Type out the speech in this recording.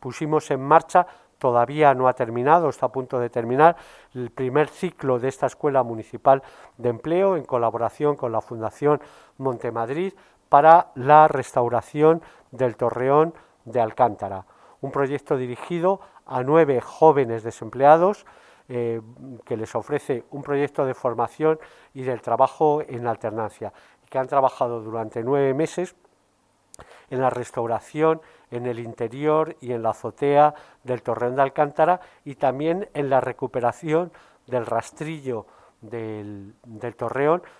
pusimos en marcha, todavía no ha terminado, está a punto de terminar, el primer ciclo de esta Escuela Municipal de Empleo en colaboración con la Fundación Montemadrid para la restauración del Torreón de Alcántara. Un proyecto dirigido a 9 jóvenes desempleados que les ofrece un proyecto de formación y del trabajo en alternancia, que han trabajado durante 9 meses en la restauración, en el interior y en la azotea del Torreón de Alcántara y también en la recuperación del rastrillo del Torreón